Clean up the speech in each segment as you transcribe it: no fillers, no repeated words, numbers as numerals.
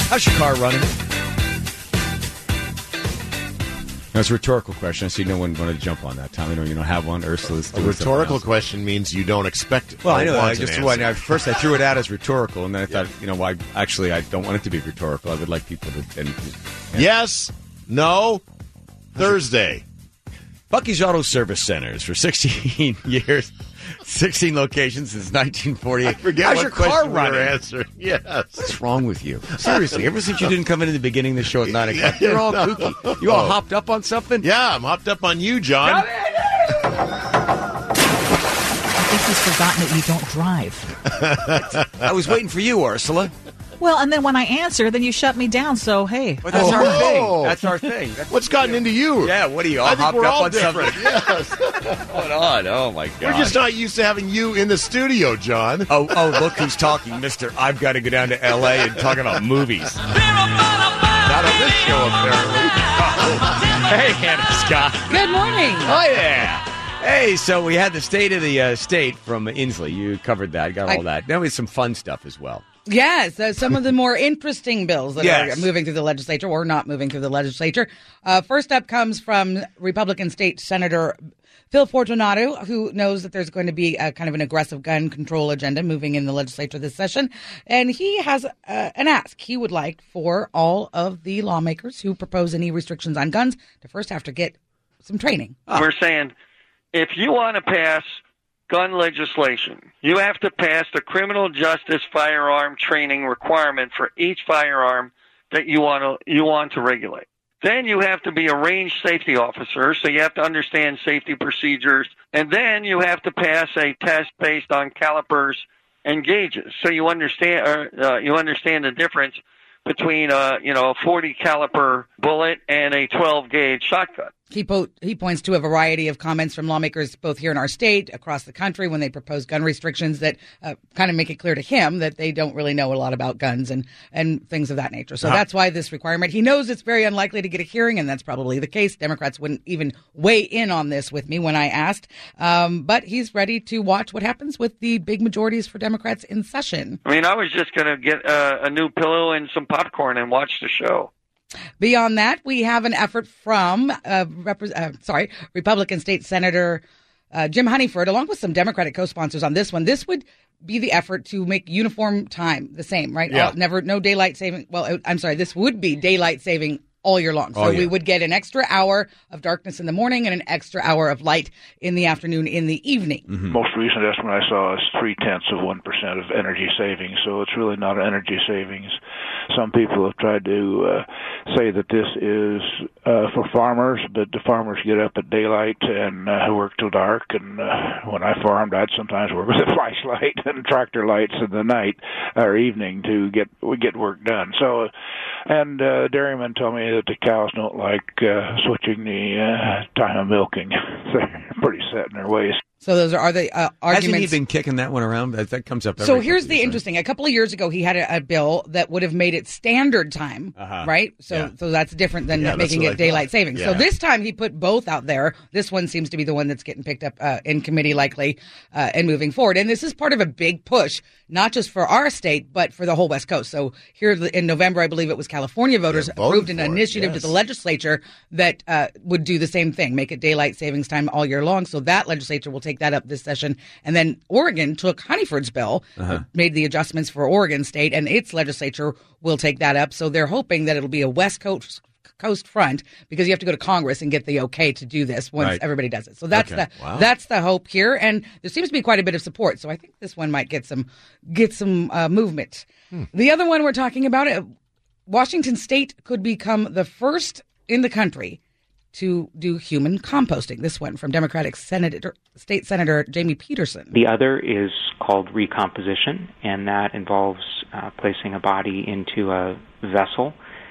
How's your car running? That's a rhetorical question. I see no one wanted to jump on that. Tommy, no, you don't have one. Ursula's a rhetorical question means you don't expect it. Well, I know. I just first I threw it out as rhetorical, and then I thought, why? Actually, I don't want it to be rhetorical. I would like people to. Yes, no, Thursday. Bucky's Auto Service Centers for 16 years, 16 locations since 1948. I forget How's what your car running? Answering. Yes. What's wrong with you? Seriously, ever since you didn't come in at the begging of the show at 9 o'clock, you're all kooky. You all hopped up on something? Yeah, I'm hopped up on you, John. I think he's forgotten that you don't drive. I was waiting for you, Ursula. Well, and then when I answer, then you shut me down. So, hey. But that's our thing. That's our thing. What's gotten into you? Yeah, what are you, all I think hopped we're up all on different. something? Yes. What's going on? Oh, my God. We're just not used to having you in the studio, John. Oh, look who's talking, Mr. I've got to go down to L.A. and talk about movies. Not on this show, apparently. Hey, Hannah Scott. Good morning. Oh, yeah. Hey, so we had the State of the State from Inslee. You covered that, got all that. Now we have some fun stuff as well. Yes, some of the more interesting bills that Yes. are moving through the legislature or not moving through the legislature. First up comes from Republican State Senator Phil Fortunato, who knows that there's going to be a kind of an aggressive gun control agenda moving in the legislature this session. And he has an ask. He would like for all of the lawmakers who propose any restrictions on guns to first have to get some training. We're saying if you want to pass gun legislation, you have to pass the criminal justice firearm training requirement for each firearm that you want to regulate. Then you have to be a range safety officer, so you have to understand safety procedures, and then you have to pass a test based on calipers and gauges, so you understand the difference between a 40 caliber bullet and a 12 gauge shotgun. He points to a variety of comments from lawmakers both here in our state, across the country, when they propose gun restrictions that kind of make it clear to him that they don't really know a lot about guns and things of that nature. So that's why this requirement. He knows it's very unlikely to get a hearing, and that's probably the case. Democrats wouldn't even weigh in on this with me when I asked. But he's ready to watch what happens with the big majorities for Democrats in session. I mean, I was just going to get a new pillow and some popcorn and watch the show. Beyond that, we have an effort from Republican State Senator Jim Honeyford, along with some Democratic co-sponsors on this one. This would be the effort to make uniform time the same, right? Yeah. No daylight saving. Well, I'm sorry, this would be daylight saving all year long. So we would get an extra hour of darkness in the morning and an extra hour of light in the afternoon, in the evening. Mm-hmm. Most recent estimate I saw is 0.3% of energy savings, so it's really not an energy savings. Some people have tried to say that this is for farmers, but the farmers get up at daylight and work till dark. And when I farmed, I'd sometimes work with a flashlight and tractor lights in the night or evening to get work done. So, and dairymen tell me that the cows don't like switching the time of milking. They're pretty set in their ways. So those are the arguments. Hasn't he been kicking that one around? That comes up every So here's the years, interesting. A couple of years ago, he had a bill that would have made it standard time, right? So that's different than making it daylight savings. Yeah. So this time he put both out there. This one seems to be the one that's getting picked up in committee likely and moving forward. And this is part of a big push, not just for our state, but for the whole West Coast. So here in November, I believe it was California voters approved an initiative to the legislature that would do the same thing, make it daylight savings time all year long. So that legislature will take that up this session. And then Oregon took Honeyford's bill, made the adjustments for Oregon State, and its legislature will take that up. So they're hoping that it'll be a West Coast front, because you have to go to Congress and get the okay to do this once everybody does it. So that's that's the hope here, and there seems to be quite a bit of support. So I think this one might get some movement. The other one we're talking about, Washington State could become the first in the country to do human composting. This one from Democratic State Senator Jamie Peterson. The other is called recomposition, and that involves placing a body into a vessel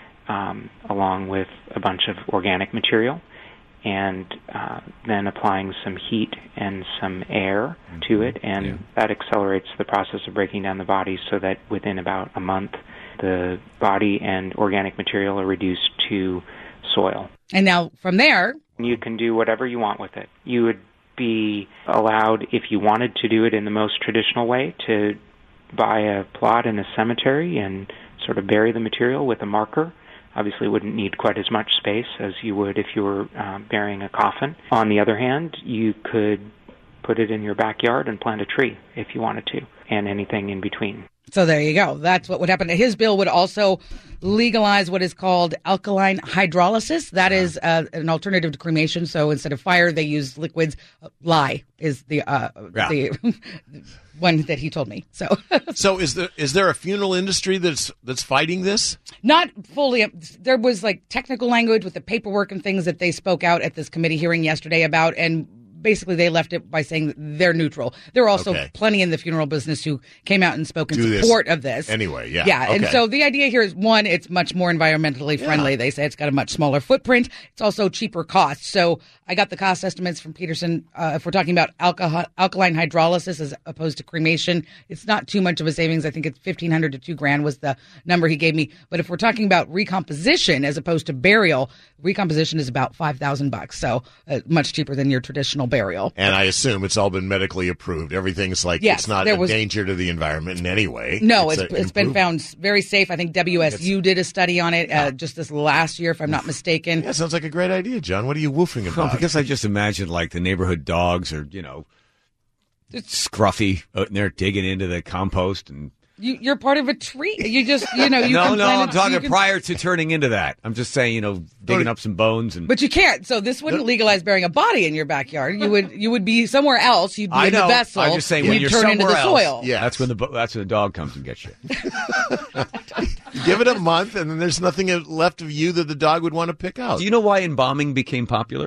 along with a bunch of organic material, and then applying some heat and some air to it, and that accelerates the process of breaking down the body so that within about a month the body and organic material are reduced to soil. And now from there, you can do whatever you want with it. You would be allowed, if you wanted to do it in the most traditional way, to buy a plot in a cemetery and sort of bury the material with a marker. Obviously, it wouldn't need quite as much space as you would if you were burying a coffin. On the other hand, you could put it in your backyard and plant a tree if you wanted to, and anything in between. So there you go. That's what would happen. His bill would also legalize what is called alkaline hydrolysis. That is an alternative to cremation. So instead of fire, they use liquids. Lye is the one that he told me. So is there a funeral industry that's fighting this? Not fully. There was like technical language with the paperwork and things that they spoke out at this committee hearing yesterday about, and basically they left it by saying they're neutral. There are also plenty in the funeral business who came out and spoke in support of this. Anyway, yeah. Yeah, and so the idea here is, one, it's much more environmentally friendly. Yeah. They say it's got a much smaller footprint. It's also cheaper cost. So I got the cost estimates from Peterson. If we're talking about alkaline hydrolysis as opposed to cremation, it's not too much of a savings. I think it's $1,500 to $2,000 was the number he gave me. But if we're talking about recomposition as opposed to burial, recomposition is about $5,000. So much cheaper than your traditional burial. And I assume it's all been medically approved. Everything's like, it's not a danger to the environment in any way. No, it's been found very safe. I think WSU did a study on it just this last year, if I'm not mistaken. Yeah, sounds like a great idea, John. What are you woofing about? Well, because I just imagine like the neighborhood dogs are, it's scruffy out in there digging into the compost and. You're part of a tree. You just, you No, I'm talking prior to turning into that. I'm just saying, digging up some bones and. But you can't. So this wouldn't legalize burying a body in your backyard. You would be somewhere else. You'd be in the vessel. I'm just saying when you're turn into the else, soil. Yeah, that's when the dog comes and gets you. Give it a month, and then there's nothing left of you that the dog would want to pick out. Do you know why embalming became popular?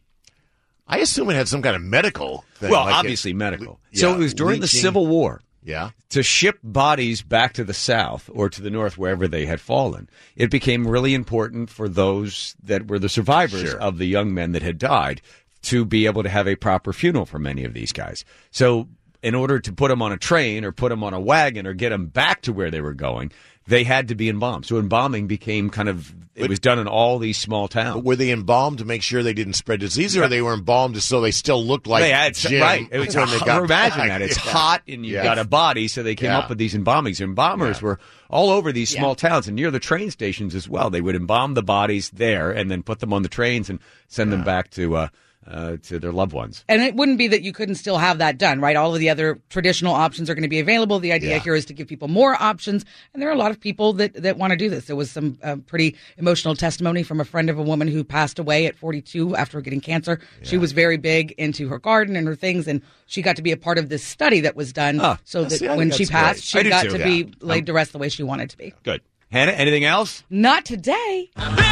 I assume it had some kind of medical thing. Well, obviously medical. So it was during the Civil War. Yeah. To ship bodies back to the South or to the North, wherever they had fallen, it became really important for those that were the survivors of the young men that had died to be able to have a proper funeral for many of these guys. So in order to put them on a train or put them on a wagon or get them back to where they were going, they had to be embalmed. So embalming became it was done in all these small towns. But were they embalmed to make sure they didn't spread disease, or they were embalmed so they still looked like Jim? Right. It was, when they got imagine back. that. It's hot and you've got a body, so they came up with these embalmings. Embalmers were all over these small towns and near the train stations as well. They would embalm the bodies there and then put them on the trains and send them back to their loved ones. And it wouldn't be that you couldn't still have that done, right? All of the other traditional options are going to be available. The idea here is to give people more options. And there are a lot of people that want to do this. There was some pretty emotional testimony from a friend of a woman who passed away at 42 after getting cancer. Yeah. She was very big into her garden and her things, and she got to be a part of this study that was done so that when she passed, she got to be laid to rest the way she wanted to be. Good. Hannah, anything else? Not today.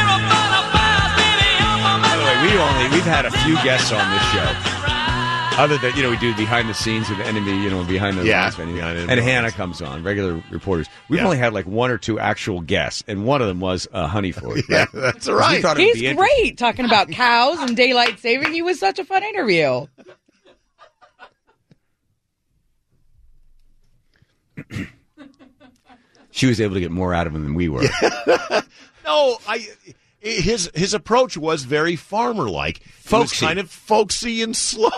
We've had a few guests on this show. Other than, we do behind the scenes with the enemy, behind the lines. And Hannah comes on, regular reporters. We've only had like one or two actual guests, and one of them was Honeyford. Yeah, that's right. He's great talking about cows and daylight saving. He was such a fun interview. She was able to get more out of him than we were. No, his approach was very farmer-like. Folksy. It was kind of folksy and slow.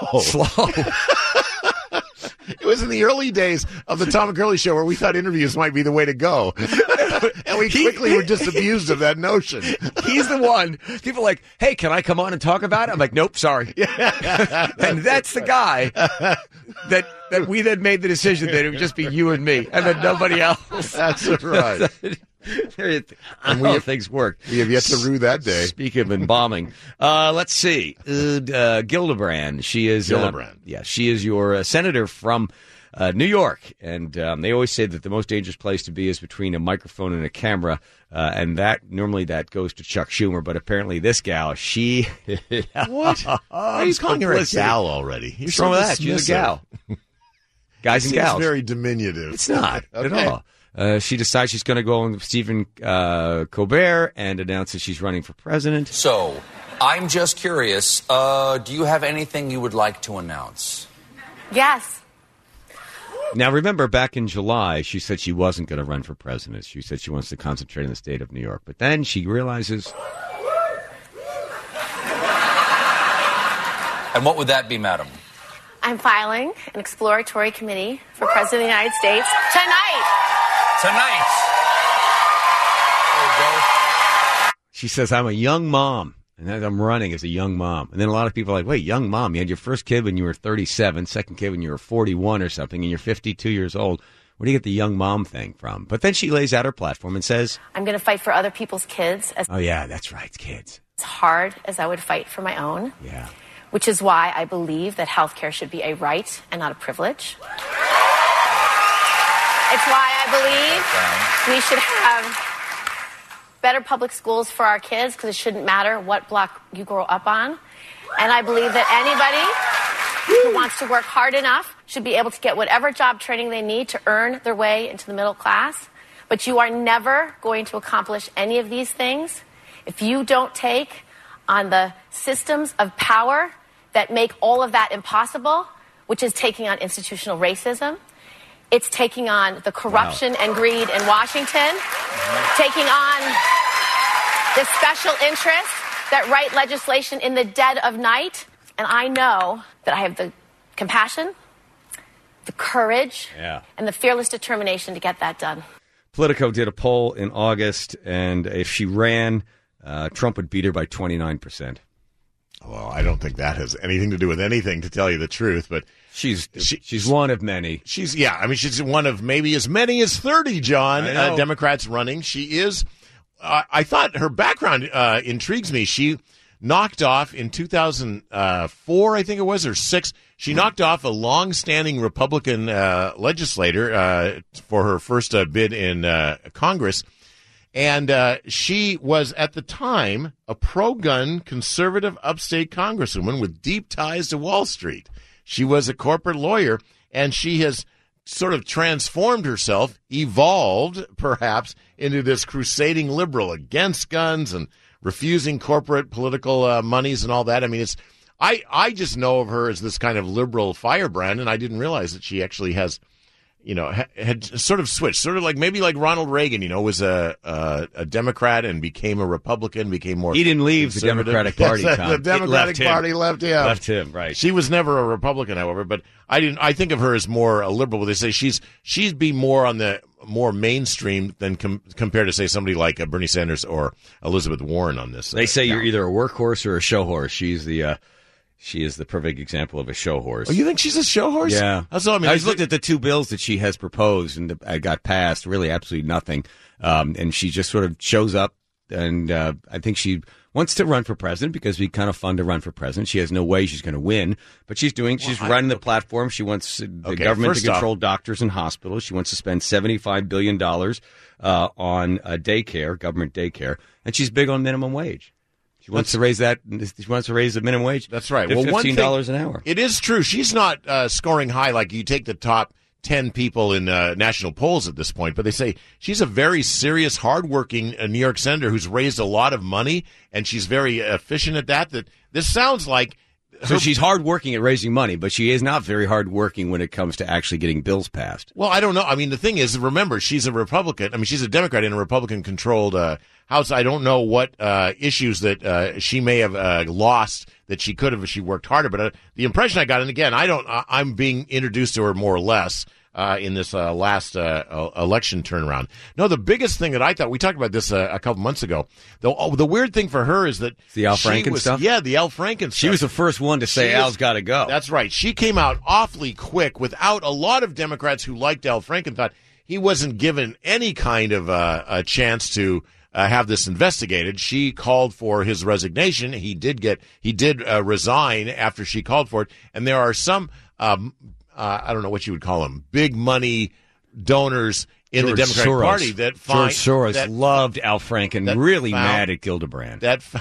It was in the early days of the Tom and Curly show where we thought interviews might be the way to go. And we quickly were disabused of that notion. He's the one. People are like, hey, can I come on and talk about it? I'm like, nope, sorry. And that's the guy that we then made the decision that it would just be you and me and then nobody else. That's right. Things work. We have yet to rue that day. Speaking of embalming, let's see. Gillibrand. She is she is your senator from New York, and they always say that the most dangerous place to be is between a microphone and a camera, and normally that goes to Chuck Schumer. But apparently, this gal, she what? Why are you calling her a gal already? What's wrong with that? She's a gal. Guys and gals. It's very diminutive. It's not at all. She decides she's going to go on with Stephen Colbert and announces she's running for president. So, I'm just curious, do you have anything you would like to announce? Yes. Now, remember, back in July, she said she wasn't going to run for president. She said she wants to concentrate on the state of New York. But then she realizes... And what would that be, madam? I'm filing an exploratory committee for President of the United States tonight. She says, I'm a young mom, and I'm running as a young mom. And then a lot of people are like, wait, young mom, you had your first kid when you were 37, second kid when you were 41 or something, and you're 52 years old. Where do you get the young mom thing from? But then she lays out her platform and says, I'm going to fight for other people's kids as oh, yeah, that's right, kids. hard as I would fight for my own. Yeah. Which is why I believe that health care should be a right and not a privilege. It's why I believe we should have better public schools for our kids, because it shouldn't matter what block you grow up on. And I believe that anybody who wants to work hard enough should be able to get whatever job training they need to earn their way into the middle class. But you are never going to accomplish any of these things if you don't take on the systems of power that make all of that impossible, which is taking on institutional racism. It's taking on the corruption and greed in Washington, taking on the special interests that write legislation in the dead of night. And I know that I have the compassion, the courage, and the fearless determination to get that done. Politico did a poll in August, and if she ran, Trump would beat her by 29%. Well, I don't think that has anything to do with anything, to tell you the truth. But she's one of many. She's one of maybe as many as 30, John, Democrats running. She is. I thought her background intrigues me. She knocked off in 2004, I think it was, or 6. She knocked off a long-standing Republican legislator for her first bid in Congress. And she was, at the time, a pro-gun, conservative upstate congresswoman with deep ties to Wall Street. She was a corporate lawyer, and she has sort of transformed herself, evolved, perhaps, into this crusading liberal against guns and refusing corporate political monies and all that. I mean, I just know of her as this kind of liberal firebrand, and I didn't realize that she actually has, had sort of switched, sort of like maybe like Ronald Reagan, was a Democrat and became a Republican, became more. He didn't leave the Democratic Party. Yes, the Democratic Party left him. Left him, right? She was never a Republican, however, but I think of her as more a liberal. They say she's be more on the more mainstream than compared to say somebody like Bernie Sanders or Elizabeth Warren on this. They say you're either a workhorse or a show horse. She is the perfect example of a show horse. Oh, you think she's a show horse? Yeah. I just looked at the 2 bills that she has proposed and got passed. Really, absolutely nothing. And she just sort of shows up, and I think she wants to run for president because it'd be kind of fun to run for president. She has no way she's going to win, but she's running the platform. She wants the government to control doctors and hospitals. She wants to spend $75 billion on daycare, government daycare, and she's big on minimum wage. She wants to raise that. She wants to raise the minimum wage. That's right. To $15 an hour. It is true. She's not scoring high like you take the top 10 people in national polls at this point, but they say she's a very serious, hardworking New York senator who's raised a lot of money, and she's very efficient at that. That this sounds like. So she's hardworking at raising money, but she is not very hardworking when it comes to actually getting bills passed. Well, I don't know. I mean, the thing is, remember, she's a Republican. I mean, she's a Democrat in a Republican-controlled House. I don't know what issues that she may have lost that she could have if she worked harder. But the impression I got, and again, I'm being introduced to her more or less in this last election turnaround. No, the biggest thing that I thought, we talked about this a couple months ago, the weird thing for her is that the Al Franken stuff? Yeah, the Al Franken stuff. She was the first one to say Al's got to go. That's right. She came out awfully quick without a lot of Democrats who liked Al Franken thought he wasn't given any kind of a chance to have this investigated. She called for his resignation. He did resign after she called for it. And there are some I don't know what you would call them, big money donors in the Democratic Party that find George Soros loved Al Franken, really mad at Gillibrand.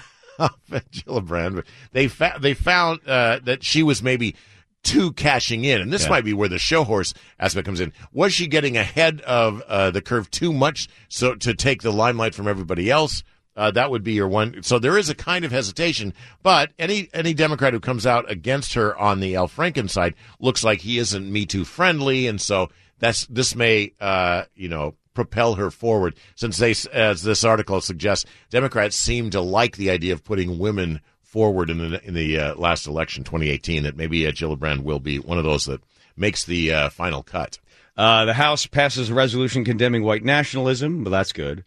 Gillibrand. They found that she was maybe too cashing in, and this might be where the show horse aspect comes in. Was she getting ahead of the curve too much so to take the limelight from everybody else? That would be your one. So there is a kind of hesitation, but any Democrat who comes out against her on the Al Franken side looks like he isn't Me Too friendly, and so this may propel her forward. Since as this article suggests, Democrats seem to like the idea of putting women forward in the last election, 2018. That maybe Gillibrand will be one of those that makes the final cut. The House passes a resolution condemning white nationalism. Well, that's good.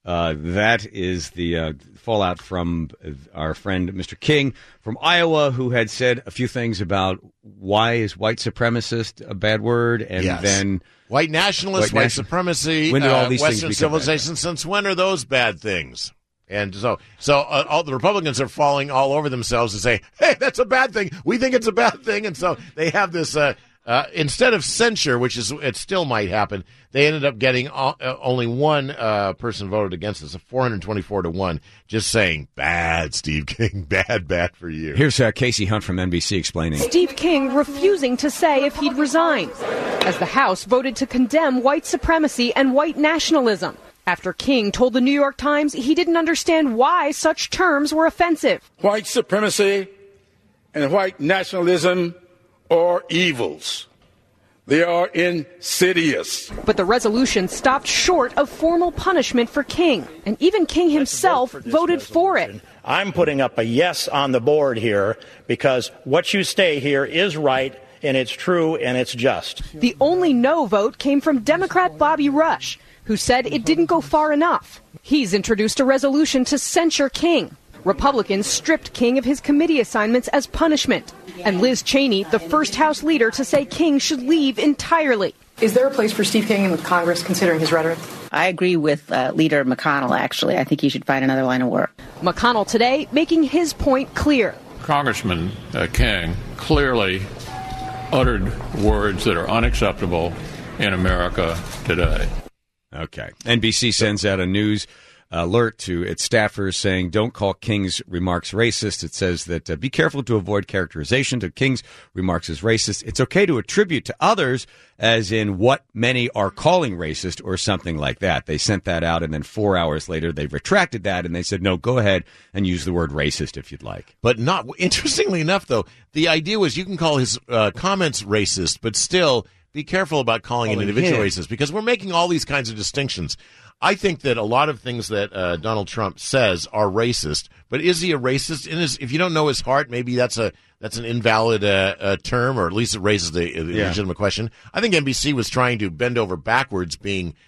That is the fallout from our friend Mr. King from Iowa, who had said a few things about why is white supremacist a bad word, and then white nationalist, white supremacy, when did all these Western things civilization. Since when are those bad things? And so all the Republicans are falling all over themselves to say, hey, that's a bad thing. We think it's a bad thing. And so they have this, instead of censure, which is, it still might happen, they ended up getting only one person voted against us, 424-1, just saying, bad, Steve King, bad for you. Here's Casey Hunt from NBC explaining. Steve King refusing to say if he'd resign, as the House voted to condemn white supremacy and white nationalism. After King told the New York Times he didn't understand why such terms were offensive. White supremacy and white nationalism are evils. They are insidious. But the resolution stopped short of formal punishment for King, and even King himself voted for it. I'm putting up a yes on the board here because what you say here is right, and it's true, and it's just. The only no vote came from Democrat Bobby Rush, who said it didn't go far enough. He's introduced a resolution to censure King. Republicans stripped King of his committee assignments as punishment. And Liz Cheney, the first House leader to say King should leave entirely. Is there a place for Steve King in the Congress, considering his rhetoric? I agree with Leader McConnell, actually. I think he should find another line of work. McConnell today making his point clear. Congressman King clearly uttered words that are unacceptable in America today. Okay. NBC sends out a news alert to its staffers saying, don't call King's remarks racist. It says that be careful to avoid characterization to King's remarks as racist. It's okay to attribute to others, as in what many are calling racist or something like that. They sent that out, and then 4 hours later they retracted that, and they said, no, go ahead and use the word racist if you'd like. But not, interestingly enough, though, the idea was you can call his comments racist, but still be careful about calling an individual racist, because we're making all these kinds of distinctions. I think that a lot of things that Donald Trump says are racist, but is he a racist? If you don't know his heart, maybe that's an invalid term, or at least it raises the legitimate question. I think NBC was trying to bend over backwards,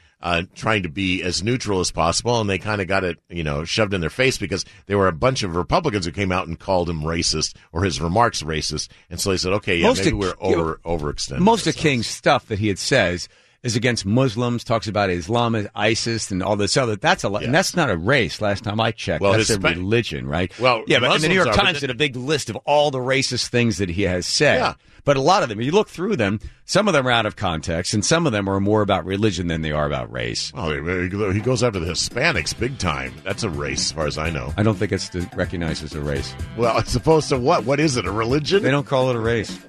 trying to be as neutral as possible, and they kind of got it, shoved in their face, because there were a bunch of Republicans who came out and called him racist, or his remarks racist, and so they said, okay, maybe we're overextending. Most of King's stuff that he had says is against Muslims, talks about Islam, ISIS, and all this other. That's a lot, and that's not a race. Last time I checked, that's a religion, right? Well, yeah, but Muslims the New York Times did a big list of all the racist things that he has said. Yeah. But a lot of them, you look through them, some of them are out of context, and some of them are more about religion than they are about race. Oh, he goes after the Hispanics big time. That's a race, as far as I know. I don't think it's recognized as a race. Well, it's supposed to what? What is it, a religion? They don't call it a race.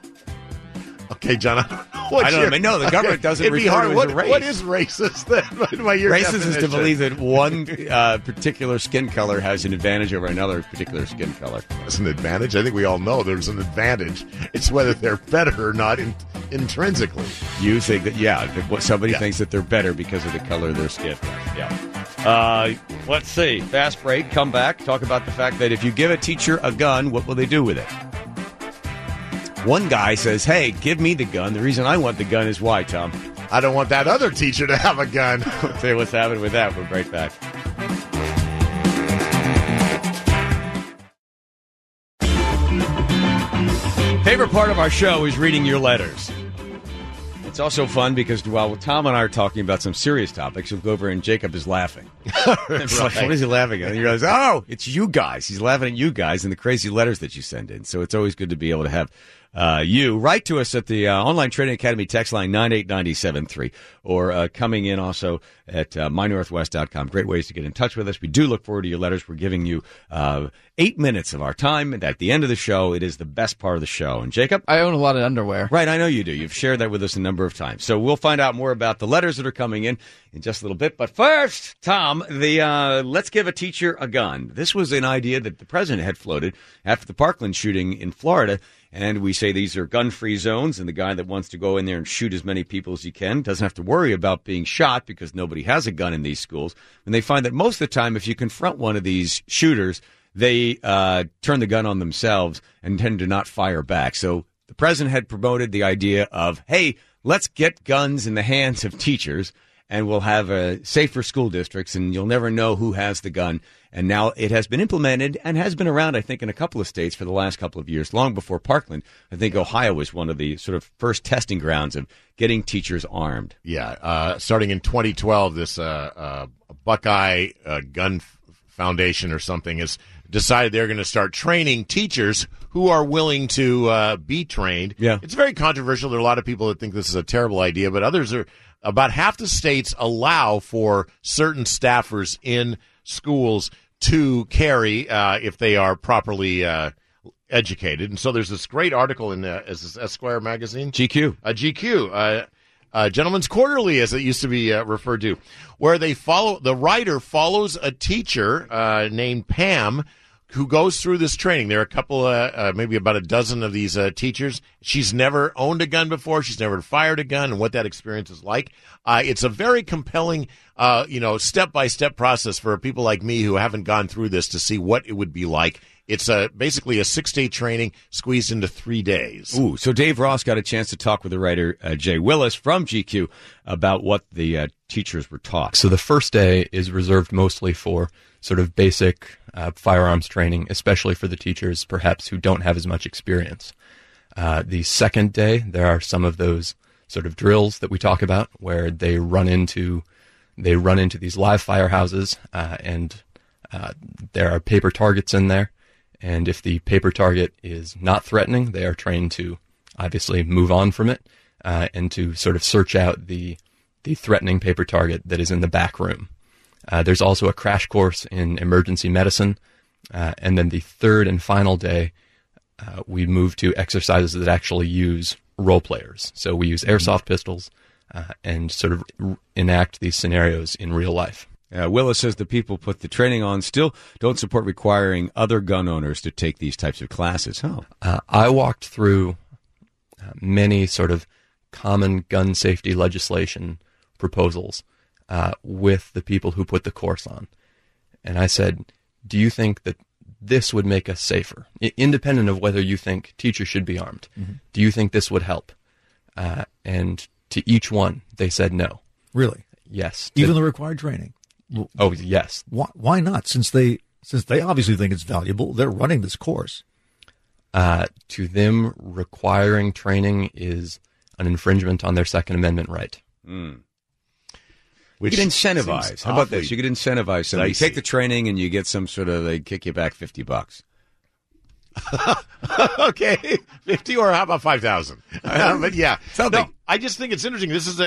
Okay, John, I don't know. No, the government doesn't refer to it as a race. What is racist then? Racist is to believe that one particular skin color has an advantage over another particular skin color. That's an advantage? I think we all know there's an advantage. It's whether they're better or not intrinsically. You think that, somebody thinks that they're better because of the color of their skin. Yeah. Let's see. Fast break. Come back. Talk about the fact that if you give a teacher a gun, what will they do with it? One guy says, hey, give me the gun. The reason I want the gun is why, Tom? I don't want that other teacher to have a gun. I'll tell you what's happening with that. We'll be right back. Favorite part of our show is reading your letters. It's also fun because while Tom and I are talking about some serious topics, you'll go over and Jacob is laughing. It's like, what is he laughing at? And you realize, oh, it's you guys. He's laughing at you guys and the crazy letters that you send in. So it's always good to be able to have you write to us at the Online Trading Academy text line 98973, or coming in also at mynorthwest.com. Great ways to get in touch with us. We do look forward to your letters. We're giving you 8 minutes of our time, and at the end of the show, it is the best part of the show. And Jacob? I own a lot of underwear. Right, I know you do. You've shared that with us a number of times. So we'll find out more about the letters that are coming in just a little bit. But first, Tom, the let's give a teacher a gun. This was an idea that the president had floated after the Parkland shooting in Florida. And we say these are gun-free zones, and the guy that wants to go in there and shoot as many people as he can doesn't have to worry about being shot because nobody has a gun in these schools. And they find that most of the time, if you confront one of these shooters, they turn the gun on themselves and tend to not fire back. So the president had promoted the idea of, hey, let's get guns in the hands of teachers. and we'll have safer school districts, and you'll never know who has the gun. And now it has been implemented and has been around, I think, in a couple of states for the last couple of years, long before Parkland. I think Ohio was one of the sort of first testing grounds of getting teachers armed. Yeah, starting in 2012, this Buckeye Gun Foundation or something has decided they're going to start training teachers who are willing to be trained. Yeah. It's very controversial. There are a lot of people that think this is a terrible idea, but others are. About half the states allow for certain staffers in schools to carry if they are properly educated. And so there's this great article in is this Esquire magazine? GQ. GQ. Gentleman's Quarterly, as it used to be referred to, where the writer follows a teacher named Pam who goes through this training. There are a couple, maybe about a dozen of these teachers. She's never owned a gun before. She's never fired a gun, and what that experience is like. It's a very compelling, step-by-step process for people like me who haven't gone through this to see what it would be like. It's basically a 6-day training squeezed into 3 days. Ooh, so Dave Ross got a chance to talk with the writer Jay Willis from GQ about what the teachers were taught. So the first day is reserved mostly for sort of basic firearms training, especially for the teachers perhaps who don't have as much experience. The second day, there are some of those sort of drills that we talk about where they run into these live firehouses and there are paper targets in there. And if the paper target is not threatening, they are trained to obviously move on from it and to sort of search out the threatening paper target that is in the back room. There's also a crash course in emergency medicine. And then the third and final day, we move to exercises that actually use role players. So we use airsoft pistols and sort of enact these scenarios in real life. Willis says the people put the training on still don't support requiring other gun owners to take these types of classes. I walked through many sort of common gun safety legislation proposals with the people who put the course on. And I said, do you think that this would make us safer, independent of whether you think teachers should be armed? Mm-hmm. Do you think this would help? And to each one, they said no. Really? Yes. Even the required training? Oh, yes. Why not? Since they obviously think it's valuable, they're running this course. To them, requiring training is an infringement on their Second Amendment right. Mm. You could incentivize. How about this? You could incentivize somebody. You take the training and you get some sort of, they kick you back $50. Okay, 50 or how about 5,000? But yeah, something. No, I just think it's interesting.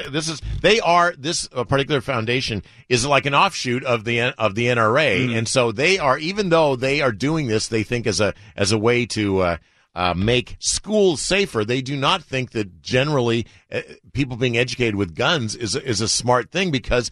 This particular foundation is like an offshoot of the NRA, and so they are, even though they are doing this, they think as a way to make schools safer. They do not think that generally people being educated with guns is a smart thing, because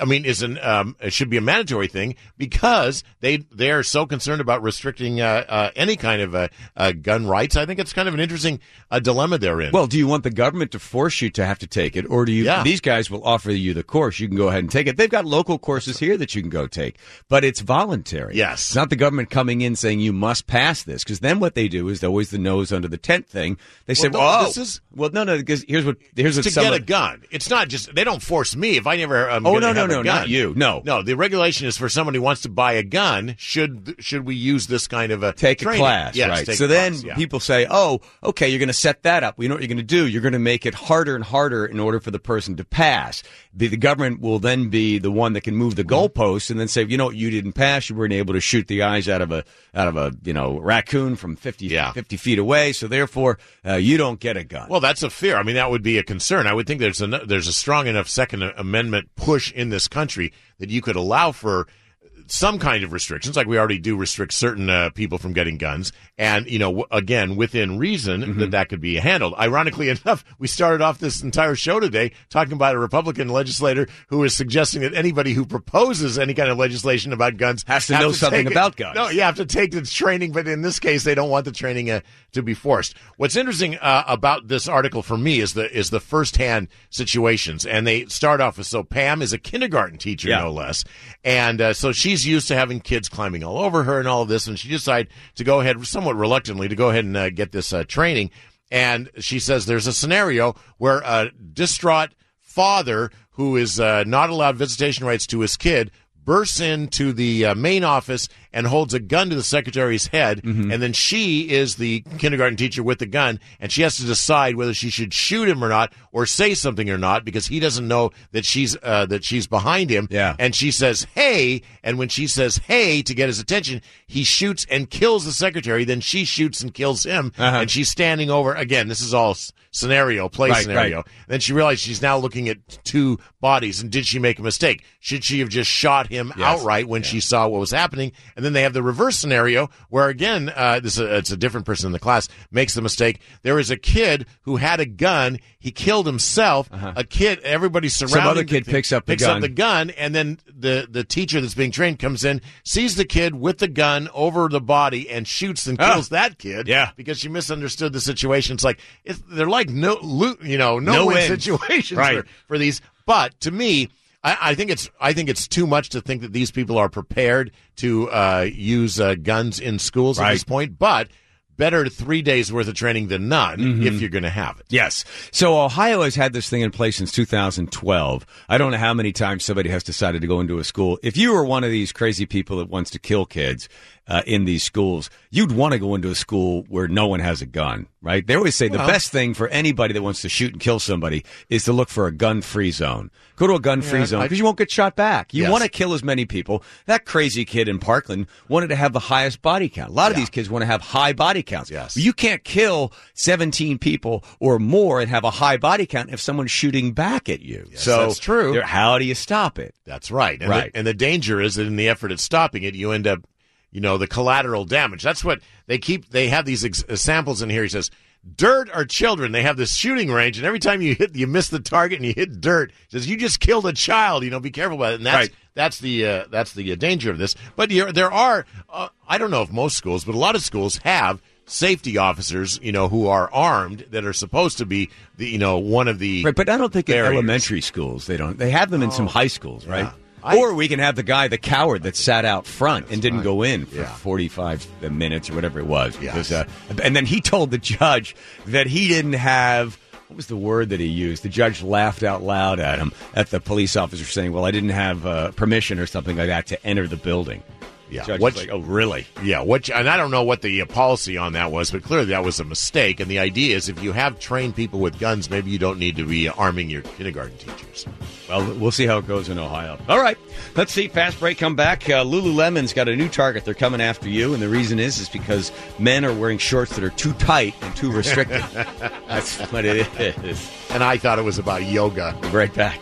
it should be a mandatory thing, because they are so concerned about restricting any kind of gun rights. I think it's kind of an interesting dilemma they're in. Well, do you want the government to force you to have to take it, or do you? Yeah. These guys will offer you the course. You can go ahead and take it. They've got local courses here that you can go take, but it's voluntary. Yes, it's not the government coming in saying you must pass this, because then what they do is always the nose under the tent thing. They say, no, because here's what to get a gun. It's not just, they don't force me if I never. No, not you. No. The regulation is for someone who wants to buy a gun. Should we use this kind of a take training? A class? Yes, right. Take so a then class, people say, "Oh, okay, you're going to set that up. You know what you're going to do? You're going to make it harder and harder in order for the person to pass. The government will then be the one that can move the goalposts and then say, you know what, you didn't pass. You weren't able to shoot the eyes out of a raccoon from 50 feet away. So therefore, you don't get a gun. Well, that's a fear. I mean, that would be a concern. I would think there's a strong enough Second Amendment push in this country that you could allow for some kind of restrictions, like we already do restrict certain people from getting guns, and again within reason, that could be handled. Ironically enough, we started off this entire show today talking about a Republican legislator who is suggesting that anybody who proposes any kind of legislation about guns has to know something about guns. No, you have to take the training, but in this case, they don't want the training to be forced. What's interesting about this article for me is the firsthand situations, and they start off with, so Pam is a kindergarten teacher, no less, and so she's used to having kids climbing all over her and all of this, and she decided to go ahead, somewhat reluctantly, to go ahead and get this training. And she says there's a scenario where a distraught father who is not allowed visitation rights to his kid, bursts into the main office and holds a gun to the secretary's head, and then she is the kindergarten teacher with the gun, and she has to decide whether she should shoot him or not, or say something or not, because he doesn't know that she's behind him. Yeah. And she says, "Hey," and when she says "hey" to get his attention, he shoots and kills the secretary. Then she shoots and kills him, and she's standing over. Again, this is all scenario. Right. Then she realized she's now looking at two bodies, and did she make a mistake? Should she have just shot him outright when she saw what was happening? And then they have the reverse scenario where, again, it's a different person in the class, makes the mistake. There is a kid who had a gun. He killed himself. A kid, everybody surrounding. Some other kid picks up the gun, and then the teacher that's being trained comes in, sees the kid with the gun over the body, and shoots and kills that kid. Yeah, because she misunderstood the situation. It's like they're like no-win situations for these. But to me, I think it's too much to think that these people are prepared to use guns in schools at this point. But better 3 days worth of training than none if you're going to have it. Yes. So Ohio has had this thing in place since 2012. I don't know how many times somebody has decided to go into a school. If you were one of these crazy people that wants to kill kids in these schools, you'd want to go into a school where no one has a gun, right? They always say the best thing for anybody that wants to shoot and kill somebody is to look for a gun-free zone. Go to a gun-free zone because you won't get shot back. You want to kill as many people. That crazy kid in Parkland wanted to have the highest body count. A lot of these kids want to have high body counts. Yes. You can't kill 17 people or more and have a high body count if someone's shooting back at you. Yes, so that's true. How do you stop it? That's right. And right. And the danger is that in the effort at stopping it, you end up, the collateral damage. That's what they have these samples in here. He says, dirt or children. They have this shooting range, and every time you miss the target and you hit dirt, he says, you just killed a child. Be careful about it. And that's the danger of this. But there are, I don't know if most schools, but a lot of schools have safety officers, who are armed that are supposed to be one of the right. But I don't think barriers. In elementary schools they don't. They have them in some high schools, right? Or we can have the coward that sat out front and didn't go in for 45 minutes or whatever it was. Because, and then he told the judge that he didn't have, what was the word that he used? The judge laughed out loud at him, at the police officer, saying, well, I didn't have permission or something like that to enter the building. Yeah. Judge was like, oh, really? Yeah. And I don't know what the policy on that was, but clearly that was a mistake. And the idea is if you have trained people with guns, maybe you don't need to be arming your kindergarten teachers. Well, we'll see how it goes in Ohio. All right. Let's see. Fast break, come back. Lululemon's got a new target. They're coming after you. And the reason is because men are wearing shorts that are too tight and too restricted. That's what it is. And I thought it was about yoga. We'll be right back.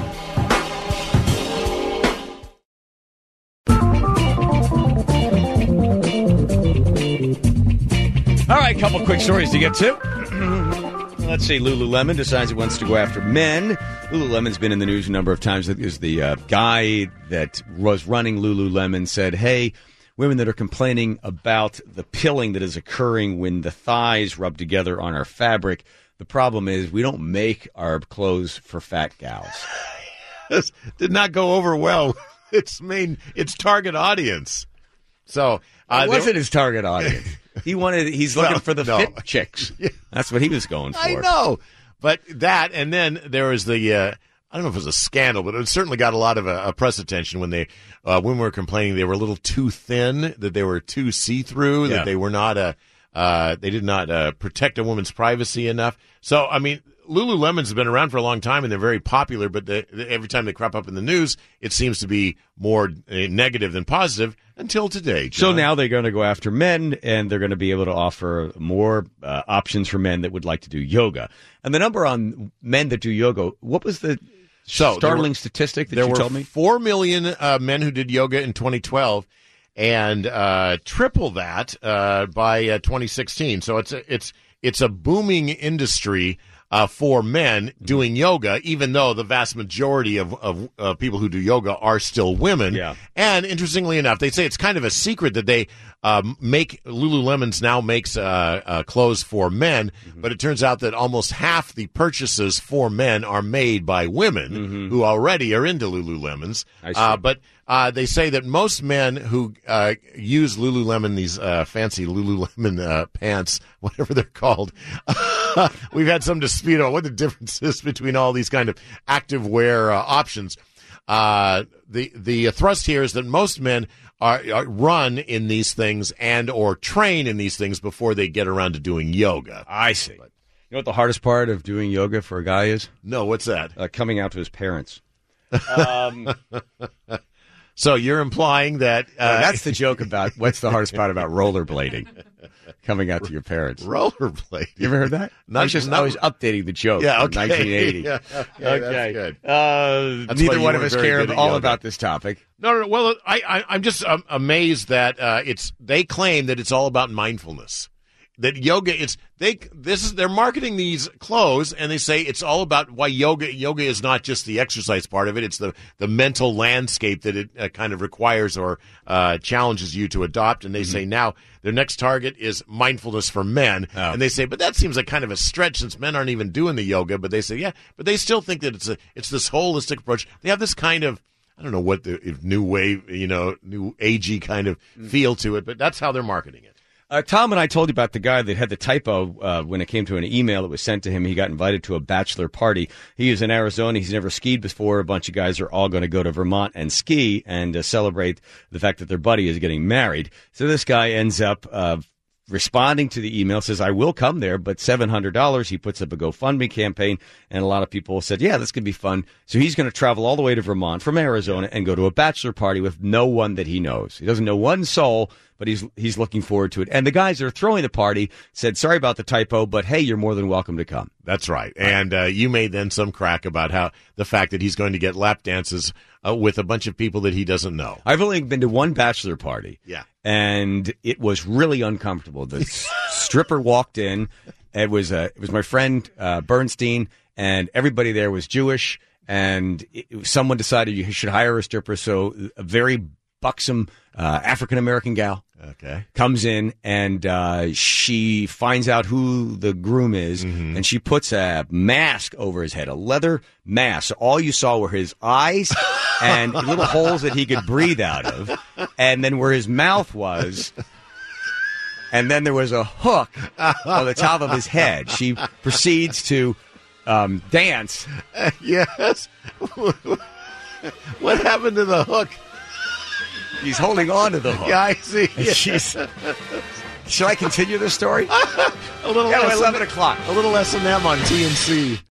All right, couple quick stories to get to. Let's see. Lululemon decides it wants to go after men. Lululemon's been in the news a number of times. Because the guy that was running Lululemon said, hey, women that are complaining about the pilling that is occurring when the thighs rub together on our fabric, the problem is we don't make our clothes for fat gals. This did not go over well. Its target audience. So it wasn't his target audience. He's looking for the fit chicks. Yeah. That's what he was going for. I know. But that, and then there was the, I don't know if it was a scandal, but it certainly got a lot of press attention when women were complaining they were a little too thin, that they were too see-through, that they were not they did not protect a woman's privacy enough. So, I mean, Lululemon's been around for a long time, and they're very popular, but every time they crop up in the news, it seems to be more negative than positive until today, John. So now they're going to go after men, and they're going to be able to offer more options for men that would like to do yoga. And the number on men that do yoga, what was the startling statistic that you told me? 4 million men who did yoga in 2012, and triple that by 2016. So it's a booming industry for men doing yoga, even though the vast majority of people who do yoga are still women. Yeah. And interestingly enough, they say it's kind of a secret that they Lululemon's now makes clothes for men, but it turns out that almost half the purchases for men are made by women who already are into Lululemon's. But they say that most men who use Lululemon, these fancy Lululemon pants, whatever they're called, we've had some dispute on what the difference is between all these kind of active wear options. The thrust here is that most men are run in these things and or train in these things before they get around to doing yoga. I see. You know what the hardest part of doing yoga for a guy is? No, what's that? Coming out to his parents. So you're implying that... that's the joke about what's the hardest part about rollerblading. Coming out to your parents. Rollerblading. You ever heard that? I was updating the joke from 1980. Yeah, okay. That's good. Neither one of us care all about this topic. No. Well, I'm just amazed that they claim that it's all about mindfulness. That yoga, they're marketing these clothes, and they say it's all about why yoga is not just the exercise part of it. It's the mental landscape that it kind of requires or challenges you to adopt. And they say now their next target is mindfulness for men. Oh. And they say, but that seems like kind of a stretch since men aren't even doing the yoga. But they say, yeah, but they still think that it's this holistic approach. They have this kind of, I don't know what the new wave, new agey kind of feel to it, but that's how they're marketing it. Tom and I told you about the guy that had the typo when it came to an email that was sent to him. He got invited to a bachelor party. He is in Arizona. He's never skied before. A bunch of guys are all going to go to Vermont and ski and celebrate the fact that their buddy is getting married. So this guy ends up responding to the email, says, I will come there, but $700. He puts up a GoFundMe campaign, and a lot of people said, yeah, this could be fun. So he's going to travel all the way to Vermont from Arizona and go to a bachelor party with no one that he knows. He doesn't know one soul, but he's looking forward to it. And the guys that are throwing the party said, sorry about the typo, but hey, you're more than welcome to come. That's right. And you made then some crack about how the fact that he's going to get lap dances with a bunch of people that he doesn't know. I've only been to one bachelor party. Yeah. And it was really uncomfortable. The stripper walked in. It was my friend Bernstein, and everybody there was Jewish. And someone decided you should hire a stripper. So a very buxom African American gal comes in, and she finds out who the groom is, and she puts a mask over his head, a leather mask. So all you saw were his eyes and little holes that he could breathe out of, and then where his mouth was. And then there was a hook on the top of his head. She proceeds to dance. Yes. What happened to the hook? He's holding on to the hook. Yeah, I see. Should I continue this story? A little less 11 o'clock. A little S&M on TNC.